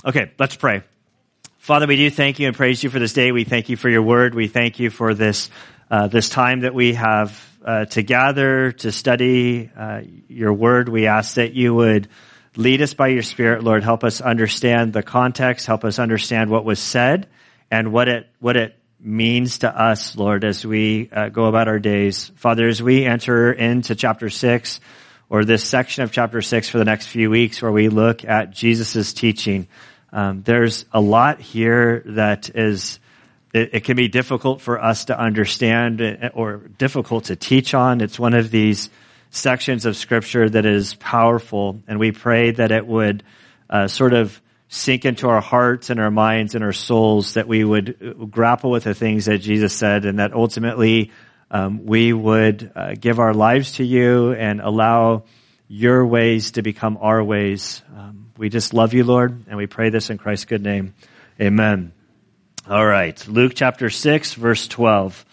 Okay, let's pray. Father, we do thank you and praise you for this day. We thank you for your word. We thank you for this time that we have to gather, to study your word. We ask that you would lead us by your Spirit, Lord. Help us understand the context. Help us understand what was said and what it means to us, Lord, as we go about our days. Father, as we enter into chapter 6, or this section of chapter 6 for the next few weeks, where we look at Jesus' teaching, there's a lot here that it can be difficult for us to understand or difficult to teach on. It's one of these sections of Scripture that is powerful, and we pray that it would sort of sink into our hearts and our minds and our souls, that we would grapple with the things that Jesus said, and that ultimately we would give our lives to you and allow your ways to become our ways. We just love you, Lord, and we pray this in Christ's good name. Amen. All right, Luke chapter 6, verse 12.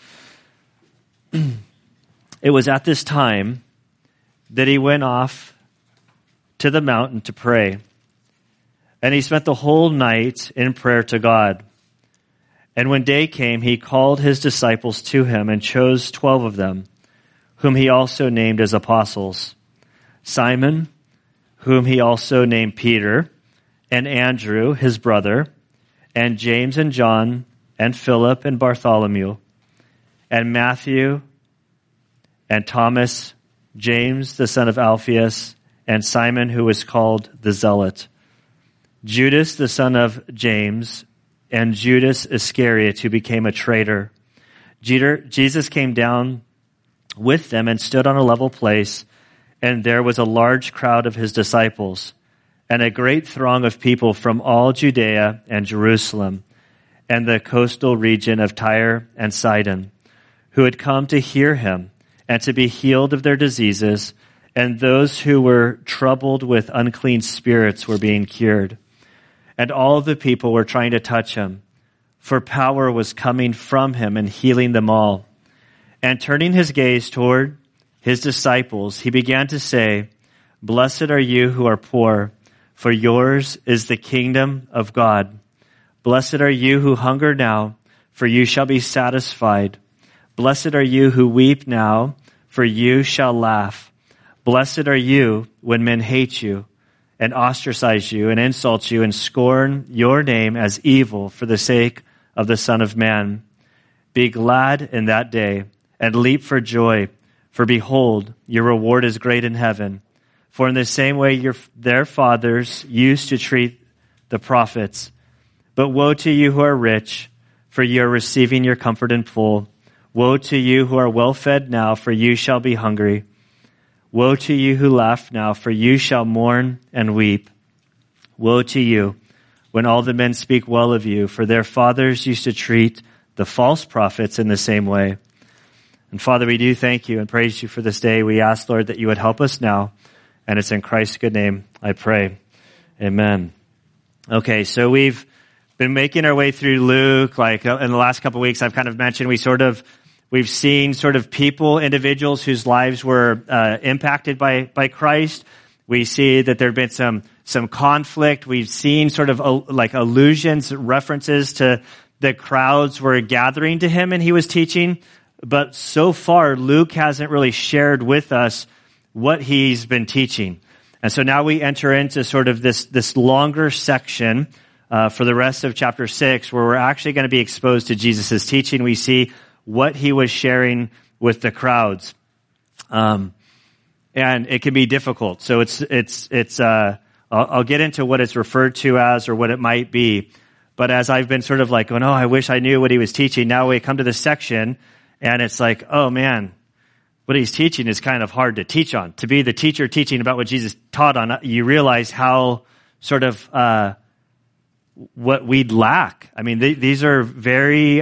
It was at this time that he went off to the mountain to pray, and he spent the whole night in prayer to God. And when day came, he called his disciples to him and chose 12 of them, whom he also named as apostles: Simon, whom he also named Peter, and Andrew, his brother, and James and John, and Philip and Bartholomew, and Matthew, and Thomas, James the son of Alphaeus, and Simon, who was called the Zealot, Judas the son of James, and Judas Iscariot, who became a traitor. Jesus came down with them and stood on a level place, and there was a large crowd of his disciples, and a great throng of people from all Judea and Jerusalem, and the coastal region of Tyre and Sidon, who had come to hear him and to be healed of their diseases, and those who were troubled with unclean spirits were being cured. And all the people were trying to touch him, for power was coming from him and healing them all. And turning his gaze toward his disciples, he began to say, "Blessed are you who are poor, for yours is the kingdom of God. Blessed are you who hunger now, for you shall be satisfied. Blessed are you who weep now, for you shall laugh. Blessed are you when men hate you, and ostracize you, and insult you, and scorn your name as evil for the sake of the Son of Man. Be glad in that day, and leap for joy, for behold, your reward is great in heaven. For in the same way their fathers used to treat the prophets. But woe to you who are rich, for you are receiving your comfort in full. Woe to you who are well fed now, for you shall be hungry. Woe to you who laugh now, for you shall mourn and weep. Woe to you when all the men speak well of you, for their fathers used to treat the false prophets in the same way. And Father, we do thank you and praise you for this day. We ask, Lord, that you would help us now, and it's in Christ's good name I pray. Amen. Okay, so we've been making our way through Luke. Like in the last couple of weeks, I've kind of mentioned we've seen sort of people, individuals whose lives were impacted by Christ. We see that there have been some conflict. We've seen sort of like allusions, references to the crowds were gathering to him and he was teaching. But so far, Luke hasn't really shared with us what he's been teaching. And so now we enter into sort of this longer section for the rest of chapter 6, where we're actually going to be exposed to Jesus' teaching. We see what he was sharing with the crowds. And it can be difficult. So I'll get into what it's referred to as or what it might be. But as I've been sort of like going, I wish I knew what he was teaching. Now we come to this section and it's like, oh man, what he's teaching is kind of hard to teach on. To be the teacher teaching about what Jesus taught on, you realize how sort of, what we'd lack. I mean, these are very,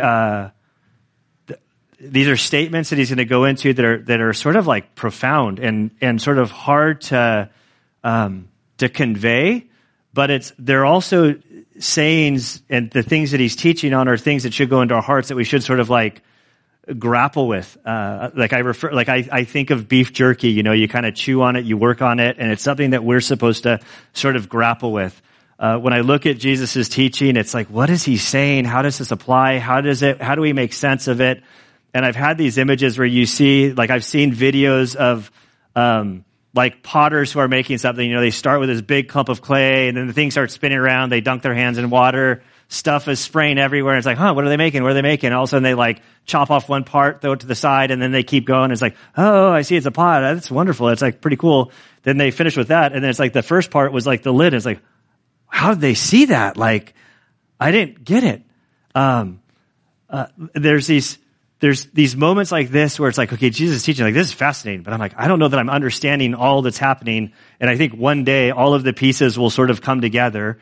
these are statements that he's going to go into that are sort of like profound and sort of hard to convey, but they're also sayings, and the things that he's teaching on are things that should go into our hearts that we should sort of like grapple with. I think of beef jerky, you kind of chew on it, you work on it, and it's something that we're supposed to sort of grapple with. when I look at Jesus' teaching, it's like, what is he saying? How does this apply? How do we make sense of it? And I've had these images where you see, like I've seen videos of, like potters who are making something, they start with this big clump of clay and then the thing starts spinning around. They dunk their hands in water. Stuff is spraying everywhere. And it's like, what are they making? What are they making? And all of a sudden they like chop off one part, throw it to the side, and then they keep going. It's like, oh, I see it's a pot. That's wonderful. It's like pretty cool. Then they finish with that. And then it's like the first part was like the lid. It's like, how did they see that? Like, I didn't get it. There's these moments like this where it's like, okay, Jesus is teaching, like, this is fascinating, but I'm like, I don't know that I'm understanding all that's happening. And I think one day all of the pieces will sort of come together.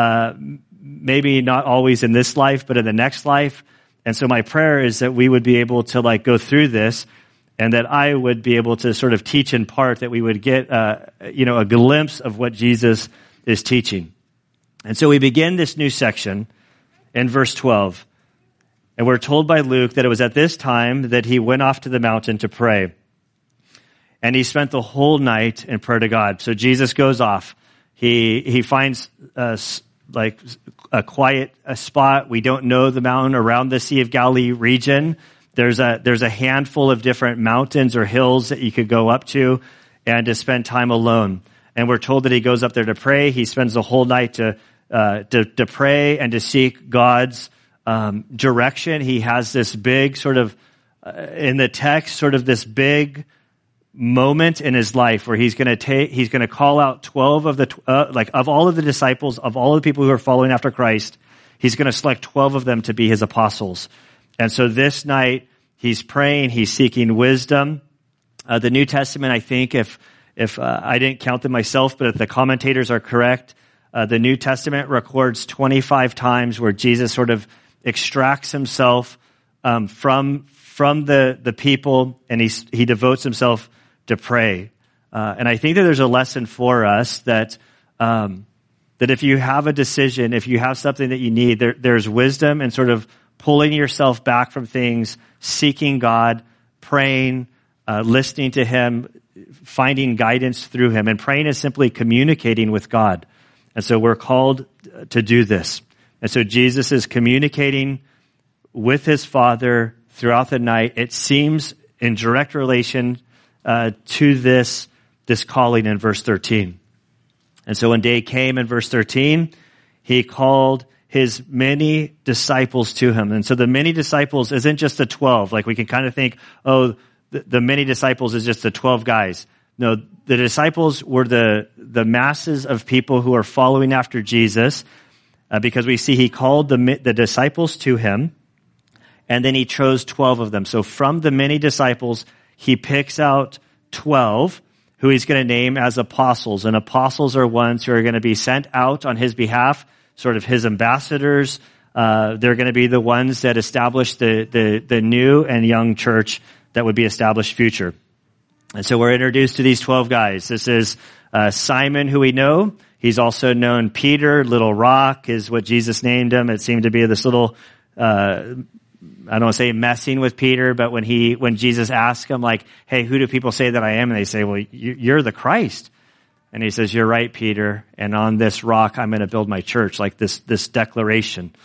Maybe not always in this life, but in the next life. And so my prayer is that we would be able to like go through this and that I would be able to sort of teach in part, that we would get, a glimpse of what Jesus is teaching. And so we begin this new section in verse 12. And we're told by Luke that it was at this time that he went off to the mountain to pray. And he spent the whole night in prayer to God. So Jesus goes off. He finds like a quiet spot. We don't know the mountain around the Sea of Galilee region. There's a handful of different mountains or hills that you could go up to and to spend time alone. And we're told that he goes up there to pray. He spends the whole night to pray and to seek God's direction. He has this big sort of, in the text, sort of this big moment in his life where he's going to call out 12 of of all of the disciples, of all of the people who are following after Christ, he's going to select 12 of them to be his apostles. And so this night he's praying, he's seeking wisdom. The New Testament, I think, if I didn't count them myself, but if the commentators are correct, the New Testament records 25 times where Jesus sort of extracts himself from the people, and he devotes himself to pray. And I think that there's a lesson for us that if you have a decision, if you have something that you need, there's wisdom in sort of pulling yourself back from things, seeking God, praying, listening to him, finding guidance through him. And praying is simply communicating with God. And so we're called to do this. And so Jesus is communicating with his Father throughout the night. It seems in direct relation to this calling in verse 13. And so when day came in verse 13, he called his many disciples to him. And so the many disciples isn't just the 12. Like we can kind of think, the many disciples is just the 12 guys. No, the disciples were the masses of people who are following after Jesus, because we see he called the disciples to him, and then he chose 12 of them. So from the many disciples, he picks out 12 who he's going to name as apostles. And apostles are ones who are going to be sent out on his behalf, sort of his ambassadors. They're going to be the ones that establish the new and young church that would be established future. And so we're introduced to these 12 guys. This is Simon, who we know. He's also known Peter. Little Rock is what Jesus named him. It seemed to be this little, I don't want to say messing with Peter, but when Jesus asked him, like, hey, who do people say that I am? And they say, well, you're the Christ. And he says, you're right, Peter. And on this rock, I'm going to build my church, like this declaration.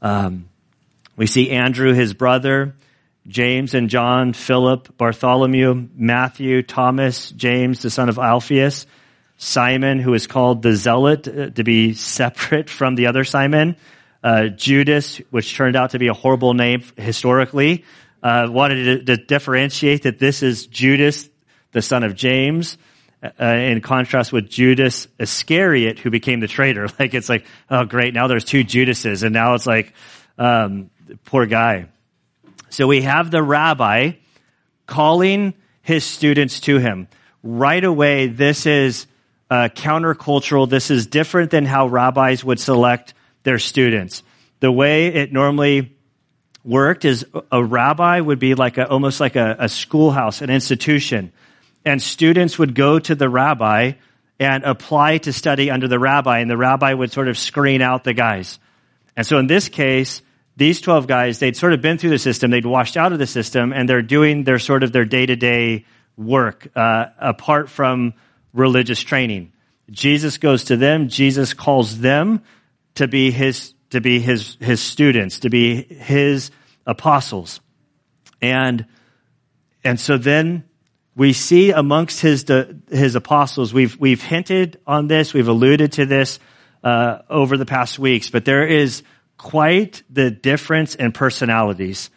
We see Andrew, his brother, James and John, Philip, Bartholomew, Matthew, Thomas, James, the son of Alphaeus, Simon, who is called the Zealot, to be separate from the other Simon, Judas, which turned out to be a horrible name historically, wanted to differentiate that this is Judas, the son of James, in contrast with Judas Iscariot, who became the traitor. Like, it's like, oh great, now there's two Judases, and now it's like, poor guy. So we have the rabbi calling his students to him. Right away, this is countercultural. This is different than how rabbis would select their students. The way it normally worked is a rabbi would be like almost like a schoolhouse, an institution. And students would go to the rabbi and apply to study under the rabbi, and the rabbi would sort of screen out the guys. And so in this case, these 12 guys, they'd sort of been through the system, they'd washed out of the system, and they're doing their day-to-day work, apart from religious training. Jesus goes to them. Jesus calls them to be his students, to be his apostles. And so then we see amongst his apostles, we've hinted on this, we've alluded to this over the past weeks, but there is quite the difference in personalities.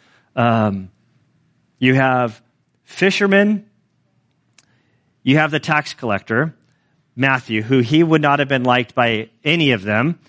You have fishermen, you have the tax collector, Matthew, who he would not have been liked by any of them.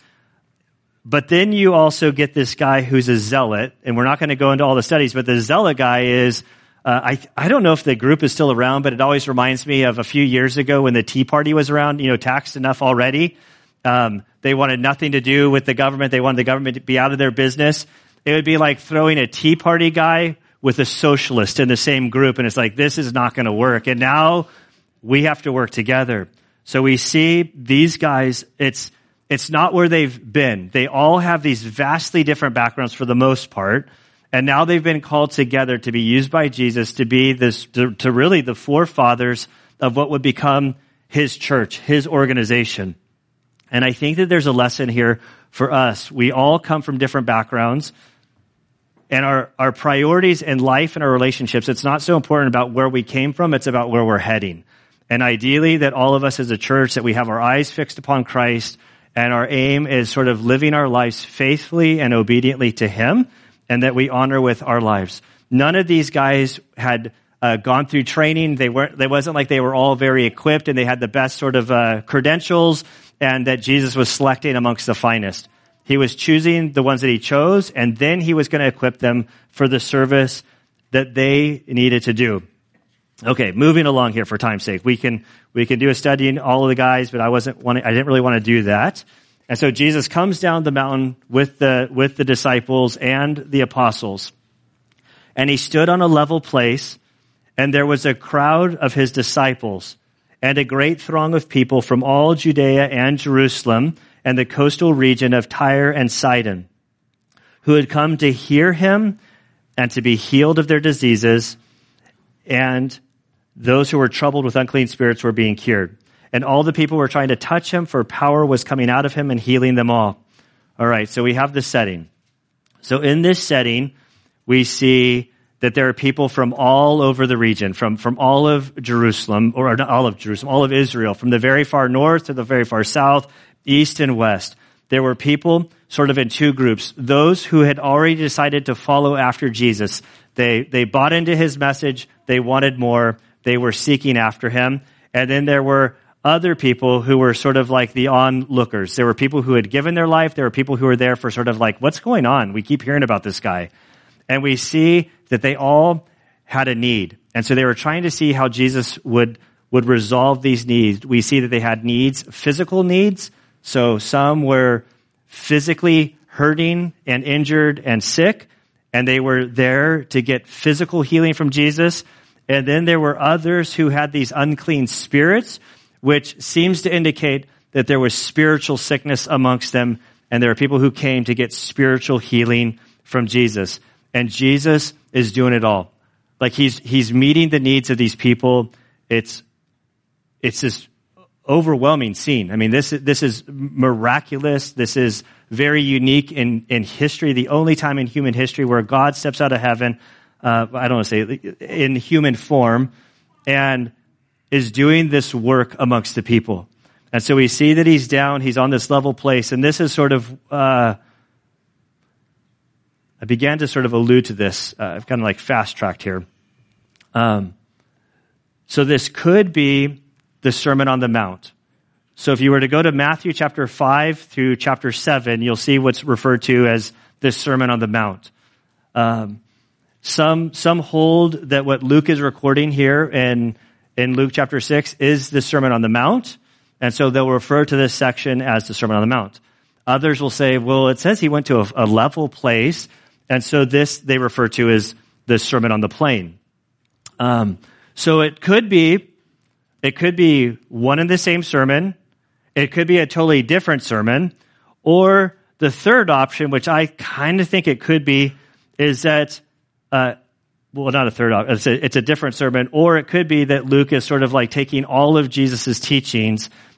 But then you also get this guy who's a zealot, and we're not going to go into all the studies, but the zealot guy is, I don't know if the group is still around, but it always reminds me of a few years ago when the Tea Party was around, taxed enough already. They wanted nothing to do with the government. They wanted the government to be out of their business. It would be like throwing a Tea Party guy with a socialist in the same group, and it's like, this is not going to work. And now we have to work together. So we see these guys, it's not where they've been. They all have these vastly different backgrounds for the most part. And now they've been called together to be used by Jesus to be to really the forefathers of what would become his church, his organization. And I think that there's a lesson here for us. We all come from different backgrounds, and our priorities in life and our relationships, it's not so important about where we came from, it's about where we're heading. And ideally that all of us as a church, that we have our eyes fixed upon Christ, and our aim is sort of living our lives faithfully and obediently to him, and that we honor with our lives. None of these guys had gone through training. They wasn't like they were all very equipped and they had the best sort of credentials, and that Jesus was selecting amongst the finest. He was choosing the ones that he chose, and then he was going to equip them for the service that they needed to do. Okay, moving along here for time's sake. We can do a study in all of the guys, but I didn't really want to do that. And so Jesus comes down the mountain with the disciples and the apostles. And he stood on a level place, and there was a crowd of his disciples and a great throng of people from all Judea and Jerusalem and the coastal region of Tyre and Sidon, who had come to hear him and to be healed of their diseases, and those who were troubled with unclean spirits were being cured. And all the people were trying to touch him, for power was coming out of him and healing them all. All right, so we have the setting. So in this setting, we see that there are people from all over the region, from all of Jerusalem, or not all of Jerusalem, all of Israel, from the very far north to the very far south, east and west. There were people sort of in two groups. Those who had already decided to follow after Jesus. They bought into his message. They wanted more. They were seeking after him. And then there were other people who were sort of like the onlookers. There were people who had given their life. There were people who were there for sort of like, what's going on? We keep hearing about this guy. And we see that they all had a need. And so they were trying to see how Jesus would resolve these needs. We see that they had needs, physical needs. So some were physically hurting and injured and sick, and they were there to get physical healing from Jesus. And then there were others who had these unclean spirits, which seems to indicate that there was spiritual sickness amongst them, and there are people who came to get spiritual healing from Jesus. And Jesus is doing it all. Like he's meeting the needs of these people. It's this overwhelming scene. I mean, this is miraculous. This is very unique in history. The only time in human history where God steps out of heaven, I don't want to say in human form, and is doing this work amongst the people. And so we see that he's down, he's on this level place, and this is sort of, I began to sort of allude to this. I've kind of like fast-tracked here. So this could be the Sermon on the Mount. So if you were to go to Matthew chapter 5 through chapter 7, you'll see what's referred to as this Sermon on the Mount. Some hold that what Luke is recording here in Luke chapter 6 is the Sermon on the Mount, and so they'll refer to this section as the Sermon on the Mount. Others will say, well, it says he went to a level place, and so this they refer to as the Sermon on the Plain. So it could be one and the same sermon. It could be a totally different sermon. Or the third option, which I kind of think it could be, is that, well, not a third option, it's a different sermon. Or it could be that Luke is sort of like taking all of Jesus' teachings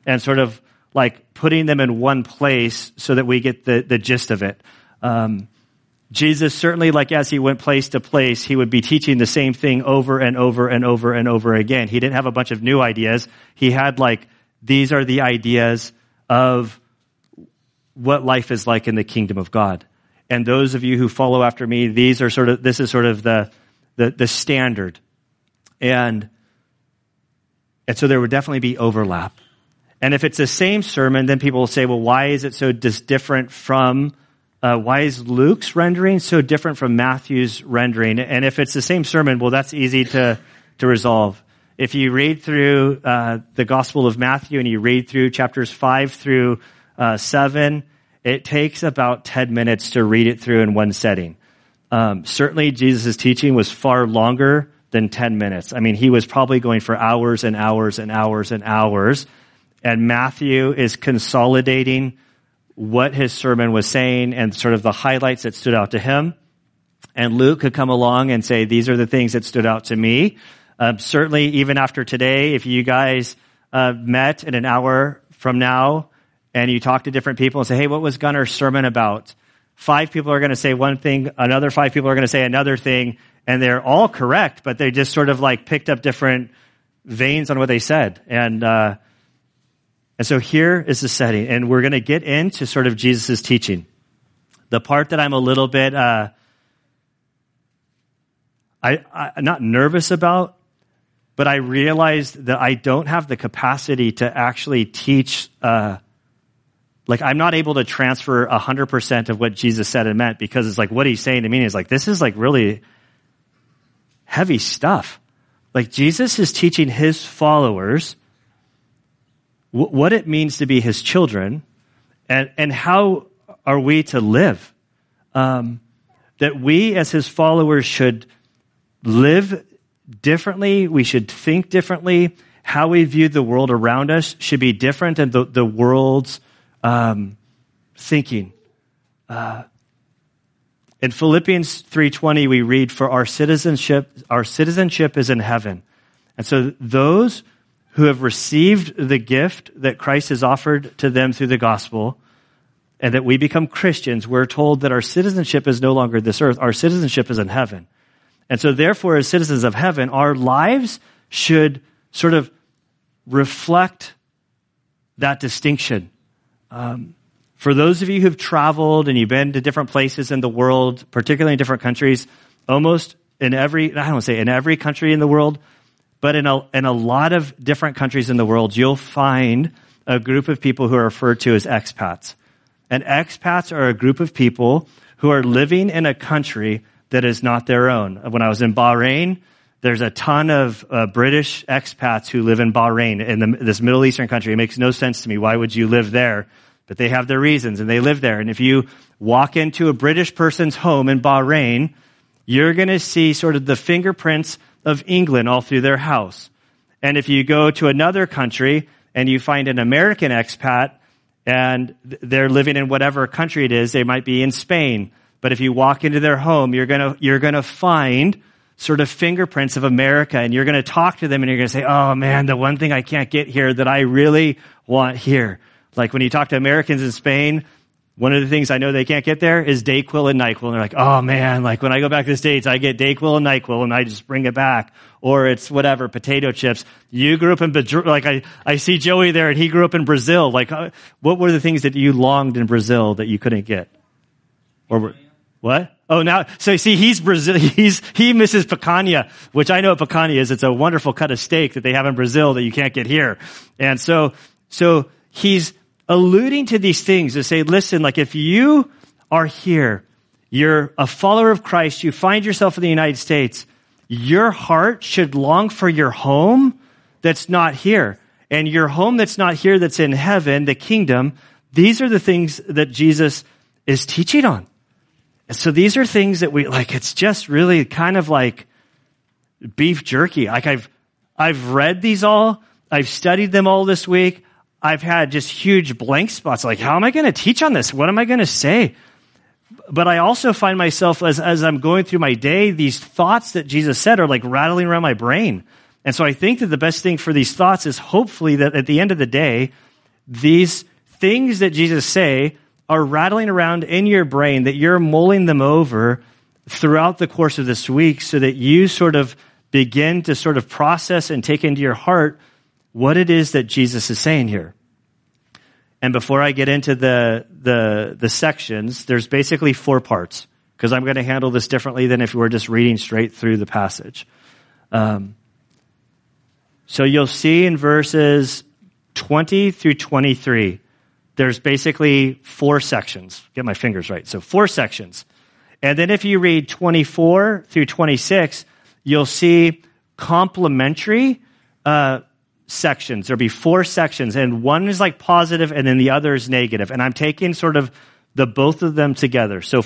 and sort of like putting them in one place so that we get the gist of it. Jesus certainly, like as he went place to place, he would be teaching the same thing over and over and over and over again. He didn't have a bunch of new ideas. He had like, these are the ideas of what life is like in the kingdom of God. And those of you who follow after me, this is sort of the standard. And so there would definitely be overlap. And if it's the same sermon, then people will say, well, why is it so different from why is Luke's rendering so different from Matthew's rendering? And if it's the same sermon, well, that's easy to resolve. If you read through the Gospel of Matthew and you read through chapters 5 through 7, it takes about 10 minutes to read it through in one setting. Certainly, Jesus' teaching was far longer than 10 minutes. I mean, he was probably going for hours and hours and hours and hours. And Matthew is consolidating what his sermon was saying and sort of the highlights that stood out to him. And Luke could come along and say, these are the things that stood out to me. Certainly, even after today, if you guys met in an hour from now and you talk to different people and say, hey, what was Gunnar's sermon about? 5 people are going to say one thing, another 5 people are going to say another thing, and they're all correct, but they just sort of like picked up different veins on what they said. And so here is the setting, and we're going to get into sort of Jesus' teaching. The part that I'm a little bit, I'm not nervous about, but I realized that I don't have the capacity to actually teach, I'm not able to transfer 100% of what Jesus said and meant, because it's like what he's saying to me is like, this is like really heavy stuff. Like Jesus is teaching his followers what it means to be his children and how are we to live. That we as his followers should live differently. We should think differently. How we view the world around us should be different than the world's thinking. In Philippians 3:20, we read, for our citizenship is in heaven. And so those who have received the gift that Christ has offered to them through the gospel, and that we become Christians, we're told that our citizenship is no longer this earth. Our citizenship is in heaven. And so therefore, as citizens of heaven, our lives should sort of reflect that distinction. For those of you who've traveled and you've been to different places in the world, particularly in different countries, almost in every, I don't want to say in every country in the world, but in a lot of different countries in the world, you'll find a group of people who are referred to as expats. And expats are a group of people who are living in a country that is not their own. When I was in Bahrain, there's a ton of British expats who live in Bahrain, in this Middle Eastern country. It makes no sense to me. Why would you live there? But they have their reasons, and they live there. And if you walk into a British person's home in Bahrain, you're going to see sort of the fingerprints of England all through their house. And if you go to another country and you find an American expat and they're living in whatever country it is, they might be in Spain. But if you walk into their home, you're going to find sort of fingerprints of America, and you're going to talk to them and you're going to say, oh man, the one thing I can't get here that I really want here. Like when you talk to Americans in Spain, one of the things I know they can't get there is Dayquil and NyQuil. And they're like, oh man, like when I go back to the States, I get Dayquil and NyQuil and I just bring it back. Or it's whatever, potato chips. You grew up in, like I see Joey there and he grew up in Brazil. Like what were the things that you longed in Brazil that you couldn't get? Or what? Oh, now, so see, he's Brazil, he misses picanha, which I know what picanha is. It's a wonderful cut of steak that they have in Brazil that you can't get here. And so he's alluding to these things to say, listen, like if you are here, you're a follower of Christ, you find yourself in the United States, your heart should long for your home that's not here. And your home that's not here, that's in heaven, the kingdom, these are the things that Jesus is teaching on. And so these are things that we, like, it's just really kind of like beef jerky. Like I've read these all, I've studied them all this week. I've had just huge blank spots. Like, how am I going to teach on this? What am I going to say? But I also find myself, as I'm going through my day, these thoughts that Jesus said are like rattling around my brain. And so I think that the best thing for these thoughts is hopefully that at the end of the day, these things that Jesus say are rattling around in your brain, that you're mulling them over throughout the course of this week so that you sort of begin to sort of process and take into your heart what it is that Jesus is saying here. And before I get into the sections, there's basically 4 parts, because I'm going to handle this differently than if we were just reading straight through the passage. So you'll see in verses 20 through 23, there's basically 4 sections. Get my fingers right. So 4 sections. And then if you read 24 through 26, you'll see complementary sections. There'll be 4 sections, and one is like positive and then the other is negative. And I'm taking sort of the both of them together. So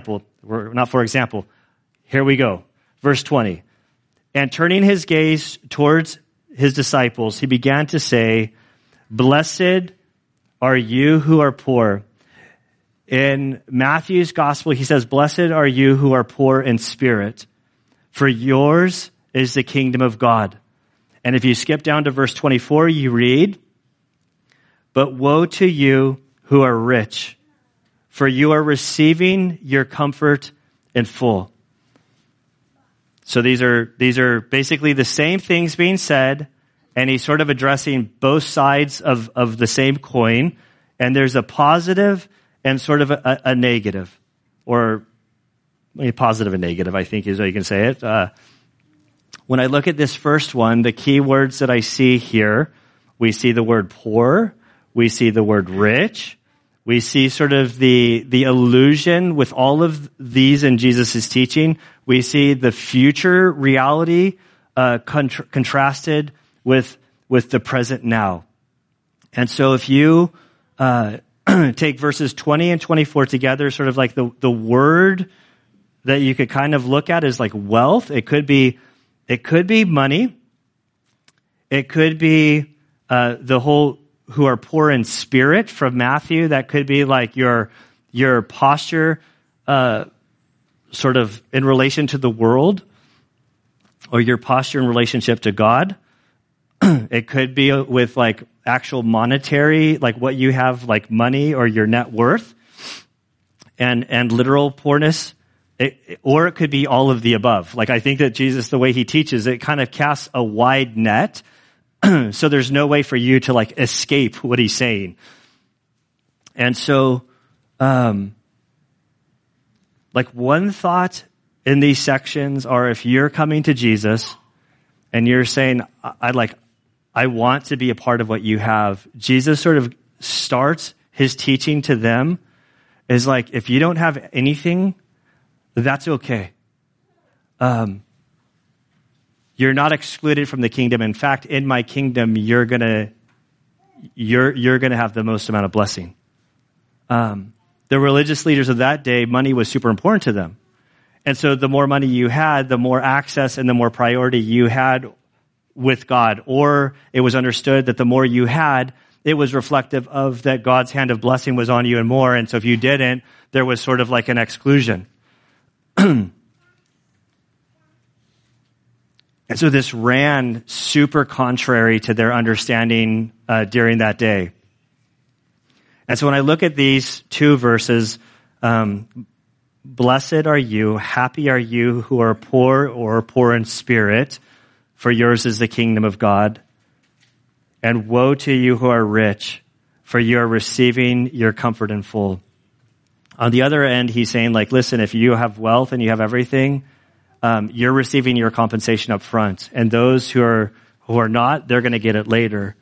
here we go. Verse 20. And turning his gaze towards his disciples, he began to say, "Blessed are you who are poor." In Matthew's gospel, he says, "Blessed are you who are poor in spirit, for yours is the kingdom of God." And if you skip down to verse 24, you read, "But woe to you who are rich, for you are receiving your comfort in full." So these are basically the same things being said, and he's sort of addressing both sides of the same coin, and there's a positive and sort of a negative, or a positive and negative, I think is how you can say it. When I look at this first one, the key words that I see here, we see the word poor, we see the word rich, we see sort of the illusion with all of these in Jesus' teaching. We see the future reality contrasted with the present now. And so if you take verses 20 and 24 together, sort of like the word that you could kind of look at is like wealth. It could be money. It could be the whole who are poor in spirit from Matthew. That could be like your posture sort of in relation to the world, or your posture in relationship to God. It could be with like actual monetary, like what you have, like money or your net worth, and literal poorness. Or it could be all of the above. Like I think that Jesus, the way he teaches, it kind of casts a wide net. So there's no way for you to like escape what he's saying. And so, like one thought in these sections are, if you're coming to Jesus and you're saying, I want to be a part of what you have, Jesus sort of starts his teaching to them is like, if you don't have anything, that's okay. You're not excluded from the kingdom. In fact, in my kingdom, you're gonna have the most amount of blessing. The religious leaders of that day, money was super important to them. And so the more money you had, the more access and the more priority you had with God. Or it was understood that the more you had, it was reflective of that God's hand of blessing was on you and more. And so if you didn't, there was sort of like an exclusion. And so this ran super contrary to their understanding during that day. And so when I look at these 2 verses, blessed are you, happy are you who are poor or poor in spirit, for yours is the kingdom of God. And woe to you who are rich, for you are receiving your comfort in full. On the other end, he's saying, like, listen, if you have wealth and you have everything, you're receiving your compensation up front. And those who are not, they're going to get it later.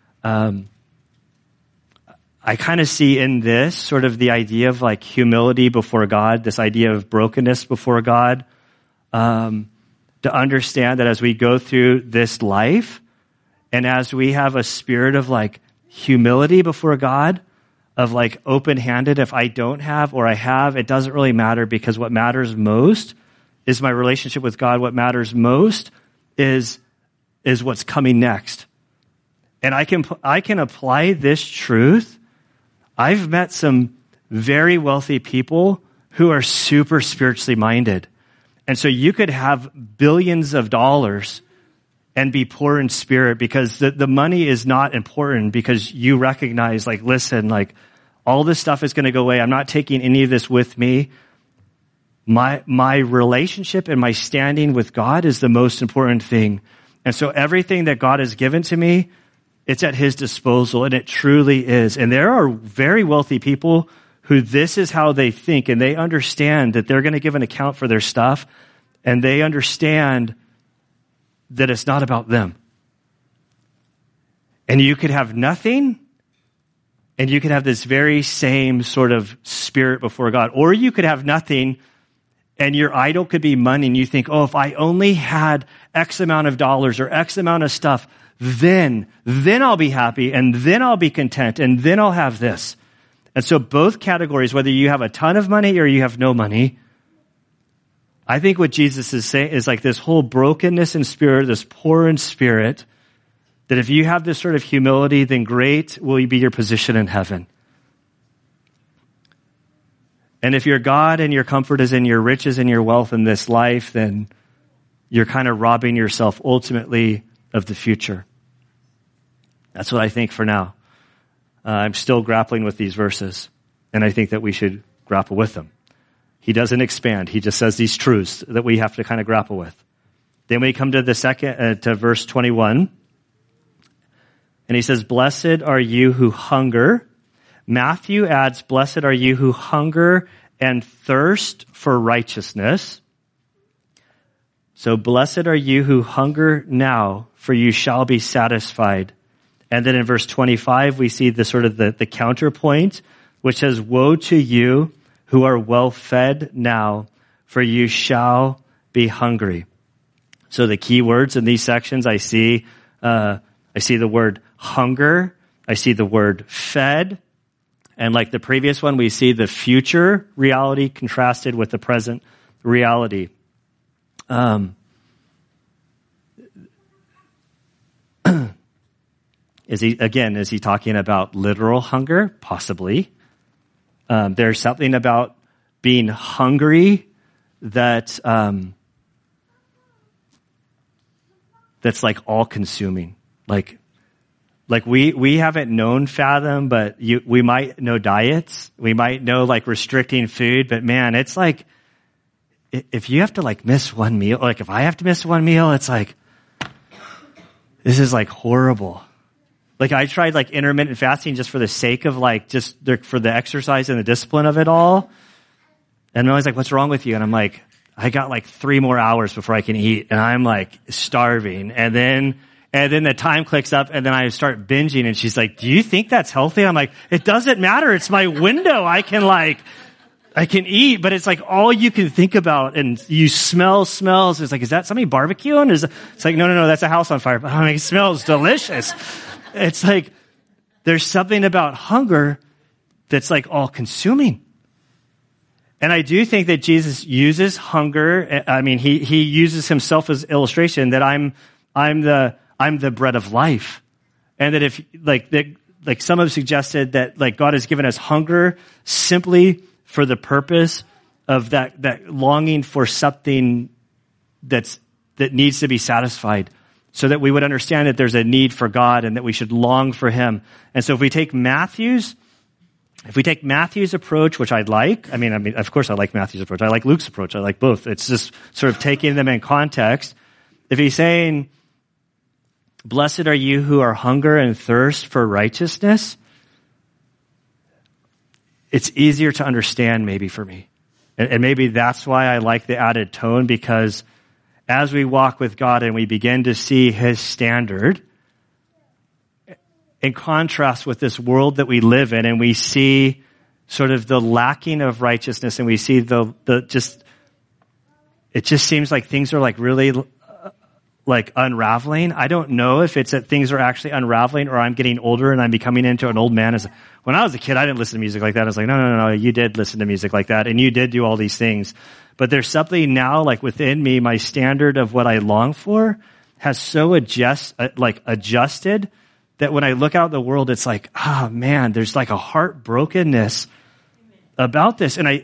I kind of see in this sort of the idea of like humility before God, this idea of brokenness before God, to understand that as we go through this life and as we have a spirit of like humility before God, of like open-handed, if I don't have or I have, it doesn't really matter, because what matters most is my relationship with God. What matters most is what's coming next. And I can apply this truth. I've met some very wealthy people who are super spiritually minded. And so you could have billions of dollars and be poor in spirit, because the money is not important, because you recognize, like, listen, like, all this stuff is going to go away. I'm not taking any of this with me. My relationship and my standing with God is the most important thing. And so everything that God has given to me, it's at his disposal, and it truly is. And there are very wealthy people who this is how they think, and they understand that they're going to give an account for their stuff, and they understand that it's not about them. And you could have nothing, and you could have this very same sort of spirit before God. Or you could have nothing, and your idol could be money, and you think, oh, if I only had X amount of dollars or X amount of stuff, then I'll be happy, and then I'll be content, and then I'll have this. And so both categories, whether you have a ton of money or you have no money, I think what Jesus is saying is like this whole brokenness in spirit, this poor in spirit, that if you have this sort of humility, then great will be your position in heaven. And if your God and your comfort is in your riches and your wealth in this life, then you're kind of robbing yourself ultimately of the future. That's what I think for now. I'm still grappling with these verses, and I think that we should grapple with them. He doesn't expand. He just says these truths that we have to kind of grapple with. Then we come to the to verse 21, and he says, "Blessed are you who hunger." Matthew adds, "Blessed are you who hunger and thirst for righteousness." So blessed are you who hunger now, for you shall be satisfied. And then in verse 25, we see the sort of the counterpoint, which says, "Woe to you who are well fed now, for you shall be hungry." So the key words in these sections, I see the word hunger, I see the word fed, and like the previous one, we see the future reality contrasted with the present reality. Is he talking about literal hunger? Possibly. There's something about being hungry that's like all consuming. Like we haven't known Fathom, but we might know diets. We might know like restricting food, but man, it's like, if you have to like miss one meal, like if I have to miss one meal, it's like, this is like horrible. Like I tried like intermittent fasting just for the sake of like, just for the exercise and the discipline of it all. And I'm always like, what's wrong with you? And I'm like, I got like 3 more hours before I can eat, and I'm like starving. And then the time clicks up, and then I start binging, and she's like, do you think that's healthy? I'm like, it doesn't matter. It's my window. I can eat, but it's like all you can think about, and you smells. It's like, is that somebody barbecuing? It's like, no, that's a house on fire. But I mean, it smells delicious. It's like, there's something about hunger that's like all consuming. And I do think that Jesus uses hunger. I mean, he uses himself as illustration that I'm the bread of life. And that if like some have suggested that like God has given us hunger simply for the purpose of that longing for something that needs to be satisfied, so that we would understand that there's a need for God and that we should long for him. And so if we take Matthew's approach, which I'd like, I mean, of course I like Matthew's approach. I like Luke's approach. I like both. It's just sort of taking them in context. If he's saying, blessed are you who are hunger and thirst for righteousness, it's easier to understand maybe for me. And maybe that's why I like the added tone, because as we walk with God and we begin to see his standard in contrast with this world that we live in, and we see sort of the lacking of righteousness, and we see it just seems like things are like really like unraveling. I don't know if it's that things are actually unraveling or I'm getting older and I'm becoming into an old man. When I was a kid, I didn't listen to music like that. I was like, no, you did listen to music like that, and you did do all these things. But there's something now like within me, my standard of what I long for has so adjusted that when I look out in the world, it's like, oh man, there's like a heartbrokenness about this. And I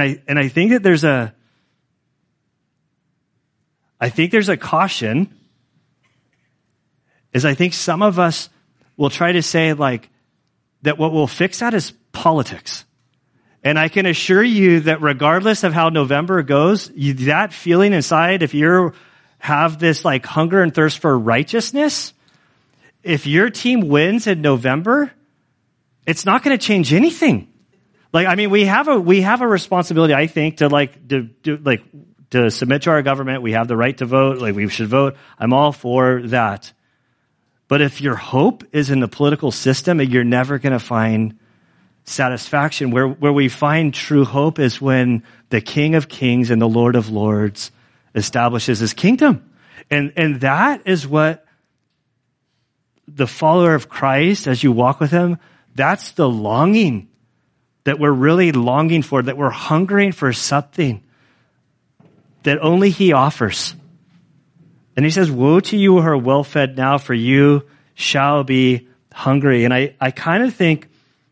think that there's a caution is I think some of us will try to say like that what will fix that is politics. And I can assure you that regardless of how November goes, that feeling inside, if you have this like hunger and thirst for righteousness, if your team wins in November, it's not going to change anything. Like, I mean, we have a responsibility, I think, to submit to our government. We have the right to vote. Like, we should vote. I'm all for that. But if your hope is in the political system, you're never going to find satisfaction. Where we find true hope is when the King of Kings and the Lord of Lords establishes his kingdom. And that is what the follower of Christ, as you walk with him, that's the longing that we're really longing for, that we're hungering for something that only he offers. And he says, woe to you who are well-fed now, for you shall be hungry. And I kind of think,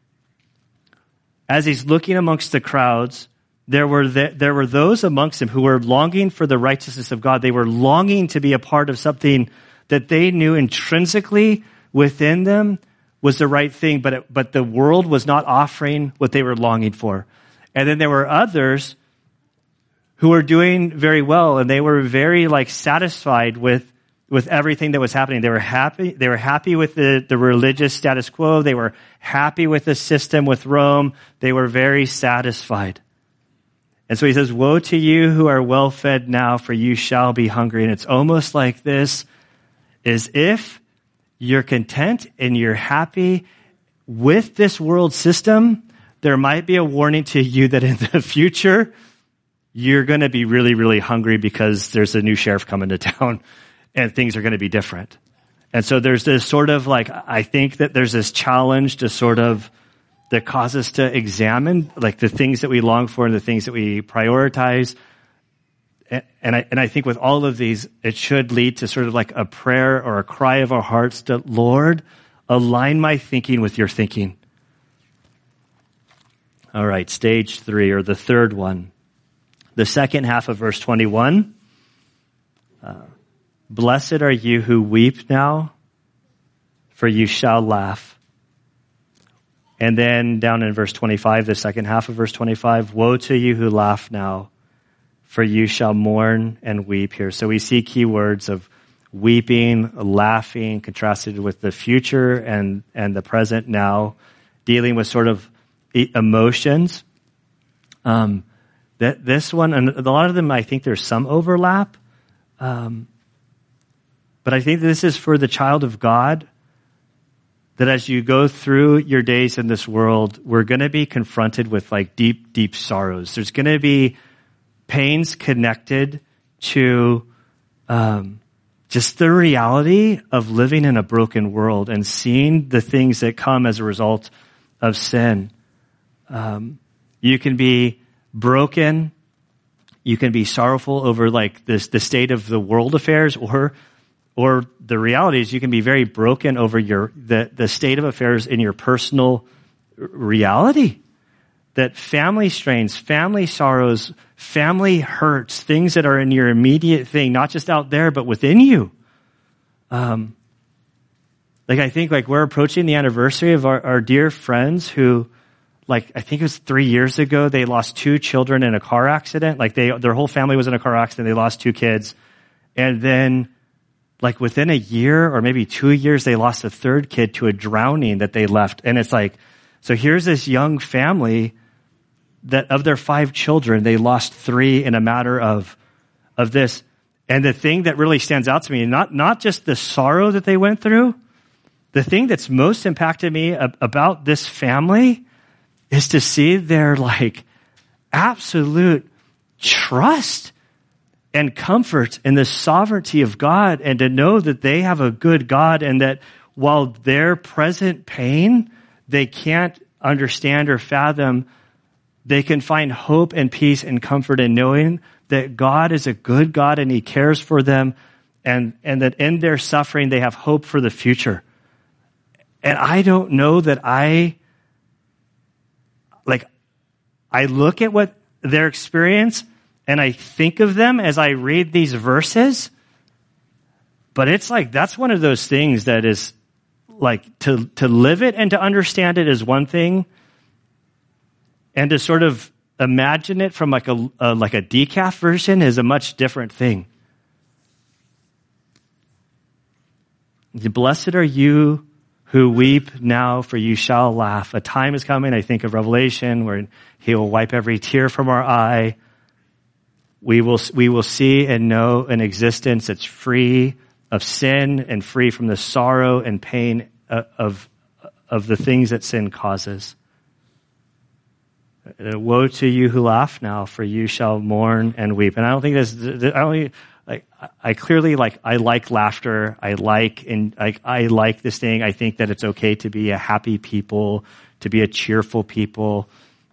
as he's looking amongst the crowds, there were those amongst him who were longing for the righteousness of God. They were longing to be a part of something that they knew intrinsically within them was the right thing, but the world was not offering what they were longing for. And then there were others who were doing very well, and they were very satisfied with everything that was happening. They were happy with the religious status quo. They were happy with the system with Rome. They were very satisfied. And so he says, woe to you who are well fed now, for you shall be hungry. And it's almost like this is if you're content and you're happy with this world system, there might be a warning to you that in the future, you're going to be really, really hungry because there's a new sheriff coming to town and things are going to be different. And so there's this sort of I think that there's this challenge to sort of, that causes us to examine the things that we long for and the things that we prioritize. And I think with all of these, it should lead to sort of a prayer or a cry of our hearts that, Lord, align my thinking with your thinking. All right, stage 3, or the third one. The second half of verse 21. Blessed are you who weep now, for you shall laugh. And then down in verse 25, the second half of verse 25, woe to you who laugh now, for you shall mourn and weep here. So we see key words of weeping, laughing, contrasted with the future and the present now, dealing with sort of emotions. That this one, and a lot of them, I think there's some overlap. But I think this is for the child of God, that as you go through your days in this world, we're going to be confronted with deep, deep sorrows. There's going to be pains connected to just the reality of living in a broken world and seeing the things that come as a result of sin. You can be broken. You can be sorrowful over the state of the world affairs, or the reality is you can be very broken over the state of affairs in your personal reality. That family strains, family sorrows, family hurts, things that are in your immediate thing, not just out there, but within you. I think we're approaching the anniversary of our dear friends who, I think it was 3 years ago, they lost 2 children in a car accident. Their whole family was in a car accident. They lost 2 kids. And then, within a year or maybe 2 years, they lost a 3rd kid to a drowning that they left. And it's so here's this young family that of their 5 children, they lost 3 in a matter of this. And the thing that really stands out to me, not just the sorrow that they went through, the thing that's most impacted me about this family is to see their absolute trust and comfort in the sovereignty of God, and to know that they have a good God, and that while their present pain they can't understand or fathom, they can find hope and peace and comfort in knowing that God is a good God and he cares for them, and that in their suffering they have hope for the future. And I don't know that I look at what their experience and I think of them as I read these verses, But it's like, that's one of those things that is like, to live it and to understand it is one thing, and to sort of imagine it from like a decaf version is a much different thing. Blessed are you who weep now, for you shall laugh. A time is coming, I think of Revelation, where he will wipe every tear from our eye. We will see and know an existence that's free of sin and free from the sorrow and pain of the things that sin causes. Woe to you who laugh now, for you shall mourn and weep. And I don't think I clearly I like laughter. I like this thing. I think that it's okay to be a happy people, to be a cheerful people.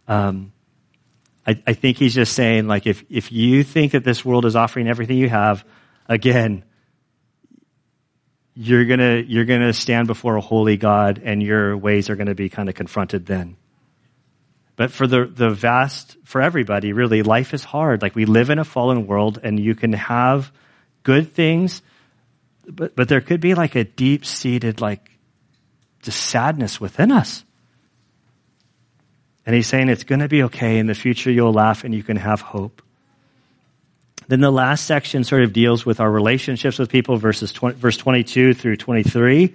I think he's just saying, like, if you think that this world is offering everything you have, again, you're gonna stand before a holy God, and your ways are gonna be kind of confronted then. But for everybody, really, life is hard. Like, we live in a fallen world, and you can have good things, but there could be like a deep-seated, like, just sadness within us. And he's saying it's going to be okay. In the future, you'll laugh and you can have hope. Then the last section sort of deals with our relationships with people. Verse 22 through 23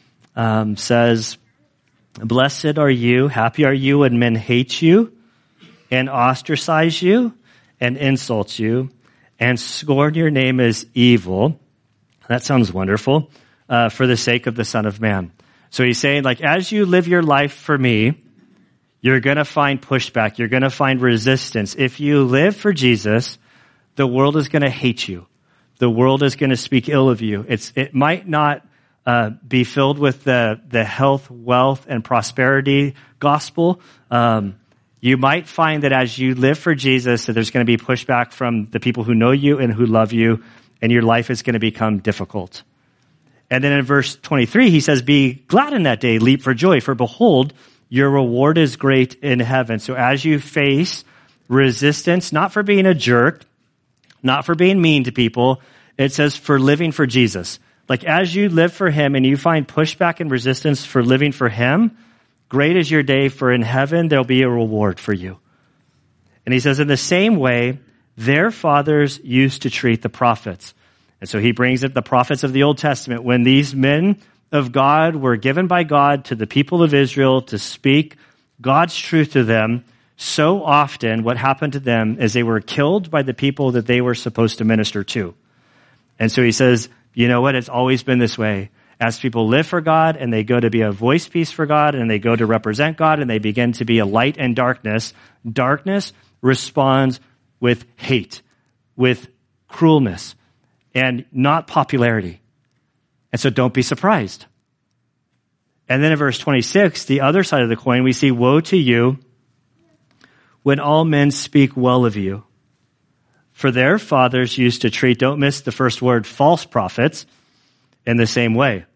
says, blessed are you, happy are you when men hate you and ostracize you and insult you and scorn your name as evil. That sounds wonderful. For the sake of the Son of Man. So he's saying, like, as you live your life for me, you're going to find pushback. You're going to find resistance. If you live for Jesus, the world is going to hate you. The world is going to speak ill of you. It might not be filled with the health, wealth, and prosperity gospel. You might find that as you live for Jesus, that there's going to be pushback from the people who know you and who love you, and your life is going to become difficult. And then in verse 23, he says, be glad in that day, leap for joy, for behold, your reward is great in heaven. So as you face resistance, not for being a jerk, not for being mean to people, it says for living for Jesus. Like, as you live for him and you find pushback and resistance for living for him, great is your day, for in heaven there'll be a reward for you. And he says, in the same way, their fathers used to treat the prophets. And so he brings up the prophets of the Old Testament. When these men of God were given by God to the people of Israel to speak God's truth to them, so often what happened to them is they were killed by the people that they were supposed to minister to. And so he says, you know what? It's always been this way. As people live for God and they go to be a voice piece for God and they go to represent God and they begin to be a light in darkness, darkness responds with hate, with cruelness, and not popularity. And so don't be surprised. And then in verse 26, the other side of the coin, we see, woe to you when all men speak well of you. For their fathers used to treat, don't miss the first word, false prophets in the same way.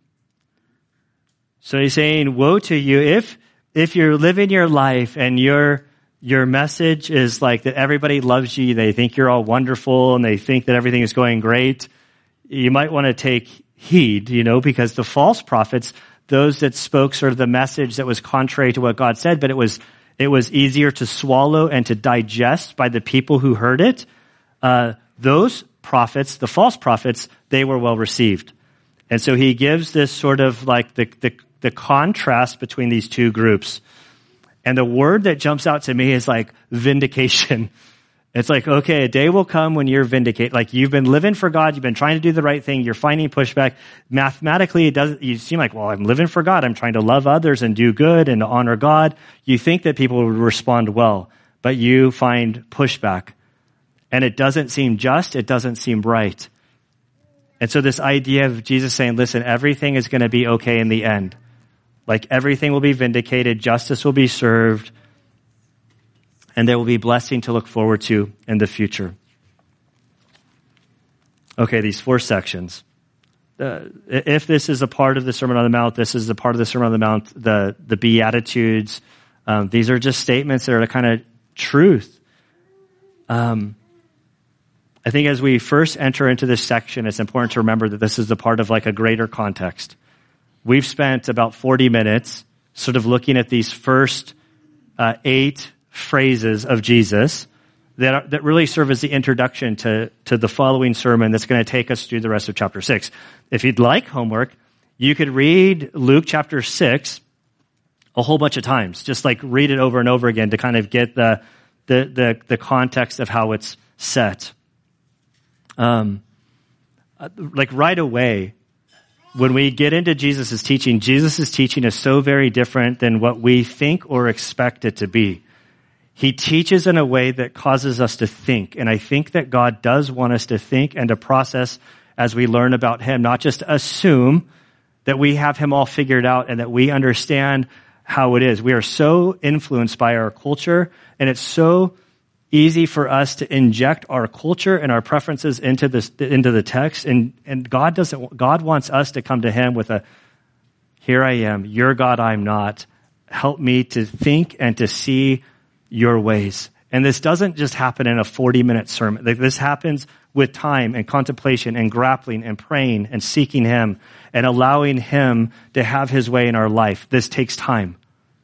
So he's saying, woe to you if you're living your life and your message is like that everybody loves you, they think you're all wonderful, and they think that everything is going great. You might want to take heed, because the false prophets, those that spoke sort of the message that was contrary to what God said, but it was easier to swallow and to digest by the people who heard it. Those prophets, the false prophets, they were well received. And so he gives this sort of like the contrast between these two groups. And the word that jumps out to me is like vindication. It's like, okay, a day will come when you're vindicated. Like, you've been living for God, you've been trying to do the right thing, you're finding pushback. Mathematically, you seem like, well, I'm living for God, I'm trying to love others and do good and to honor God. You think that people will respond well, but you find pushback. And it doesn't seem just, it doesn't seem right. And so this idea of Jesus saying, listen, everything is going to be okay in the end. Like, everything will be vindicated, justice will be served, and there will be blessing to look forward to in the future. Okay, these 4 sections. If this is a part of the Sermon on the Mount, this is the part of the Sermon on the Mount, the Beatitudes. These are just statements that are the kind of truth. I think as we first enter into this section, it's important to remember that this is a part of like a greater context. We've spent about 40 minutes sort of looking at these first 8 phrases of Jesus that really serve as the introduction to the following sermon that's going to take us through the rest of chapter 6. If you'd like homework, you could read Luke chapter 6 a whole bunch of times. Just like read it over and over again to kind of get the context of how it's set. Like right away, when we get into Jesus' teaching is so very different than what we think or expect it to be. He teaches in a way that causes us to think. And I think that God does want us to think and to process as we learn about him, not just assume that we have him all figured out and that we understand how it is. We are so influenced by our culture, and it's so easy for us to inject our culture and our preferences into the text. And God wants us to come to him with here I am, your God, I'm not. Help me to think and to see your ways. And this doesn't just happen in a 40-minute sermon. This happens with time and contemplation and grappling and praying and seeking him and allowing him to have his way in our life. This takes time.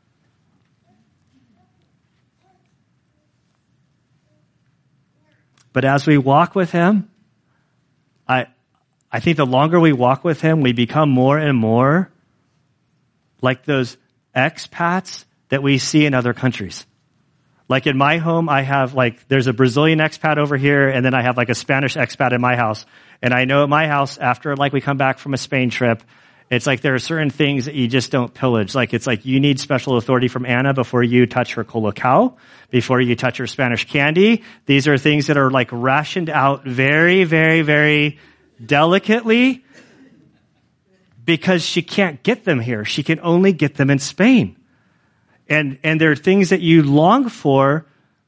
But as we walk with him, I think the longer we walk with him, we become more and more like those expats that we see in other countries. Like in my home, I have there's a Brazilian expat over here, and then I have a Spanish expat in my house. And I know at my house, after we come back from a Spain trip, it's there are certain things that you just don't pillage. It's you need special authority from Anna before you touch her Colacao, before you touch her Spanish candy. These are things that are rationed out very, very, very delicately because she can't get them here. She can only get them in Spain. And there are things that you long for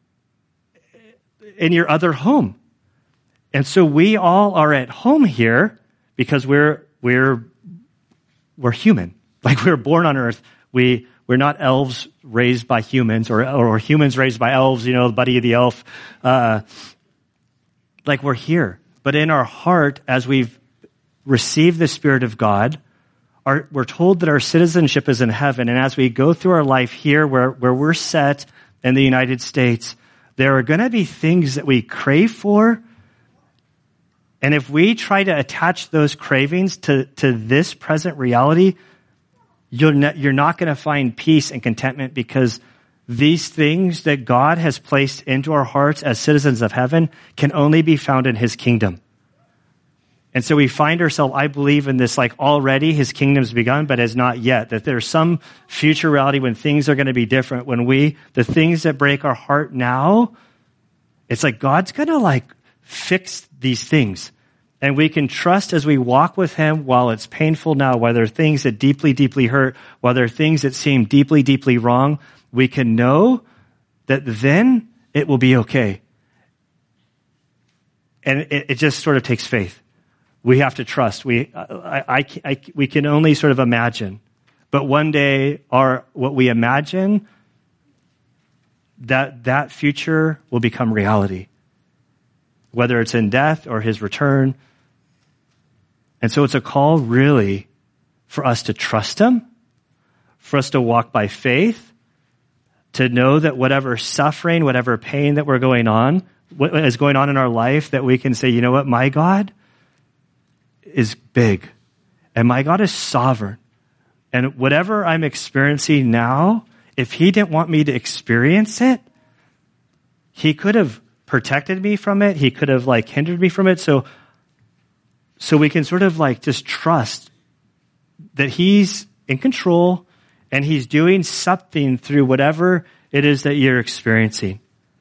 in your other home. And so we all are at home here because we're human. We're born on earth. We're not elves raised by humans or humans raised by elves, Buddy the Elf. We're here. But in our heart, as we've received the Spirit of God, we're told that our citizenship is in heaven. And as we go through our life here where we're set in the United States, there are going to be things that we crave for. And if we try to attach those cravings to this present reality, you're not going to find peace and contentment, because these things that God has placed into our hearts as citizens of heaven can only be found in his kingdom. And so we find ourselves, I believe, in this already his kingdom's begun, but has not yet. That there's some future reality when things are going to be different. When the things that break our heart now, it's God's going to fix these things. And we can trust as we walk with him while it's painful now, whether things that deeply, deeply hurt, whether things that seem deeply, deeply wrong, we can know that then it will be okay. And it just sort of takes faith. We have to trust. We can only sort of imagine. But one day, what we imagine, that future will become reality. Whether it's in death or his return. And so it's a call really for us to trust him, for us to walk by faith, to know that whatever suffering, whatever pain that what is going on in our life, that we can say, you know what, my God is big, and my God is sovereign. And whatever I'm experiencing now, if he didn't want me to experience it, he could have protected me from it. He could have hindered me from it. So we can sort of just trust that he's in control and he's doing something through whatever it is that you're experiencing.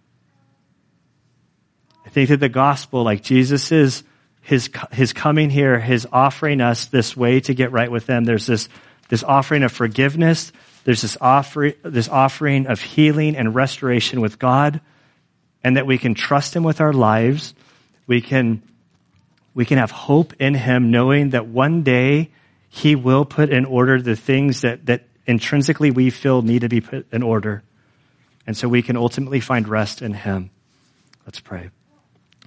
I think that the gospel, Jesus is his coming here, his offering us this way to get right with them. There's this offering of forgiveness. There's this offering of healing and restoration with God, and that we can trust him with our lives. We can have hope in him, knowing that one day he will put in order the things that intrinsically we feel need to be put in order. And so we can ultimately find rest in him. Let's pray.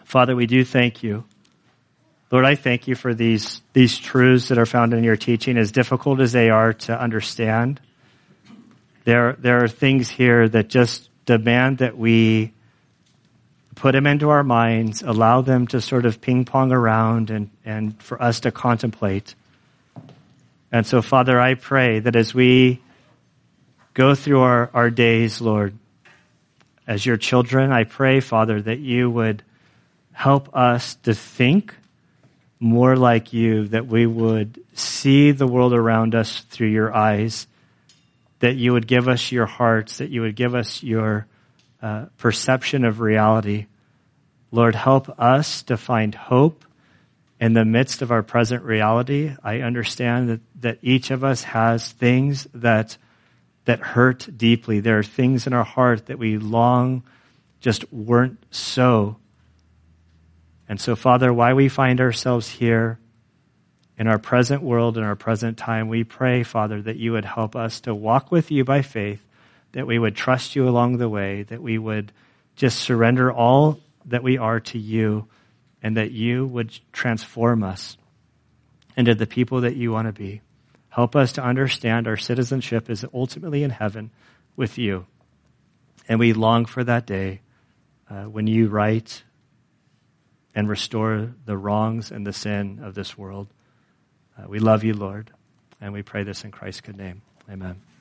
Father, we do thank you. Lord, I thank you for these truths that are found in your teaching, as difficult as they are to understand. There are things here that just demand that we put them into our minds, allow them to sort of ping-pong around and for us to contemplate. And so, Father, I pray that as we go through our days, Lord, as your children, I pray, Father, that you would help us to think more like you, that we would see the world around us through your eyes, that you would give us your hearts, that you would give us your perception of reality. Lord, help us to find hope in the midst of our present reality. I understand that each of us has things that hurt deeply. There are things in our heart that we long just weren't so. And so, Father, while we find ourselves here in our present world, in our present time, we pray, Father, that you would help us to walk with you by faith, that we would trust you along the way, that we would just surrender all that we are to you, and that you would transform us into the people that you want to be. Help us to understand our citizenship is ultimately in heaven with you. And we long for that day when you right and restore the wrongs and the sin of this world. We love you, Lord, and we pray this in Christ's good name. Amen.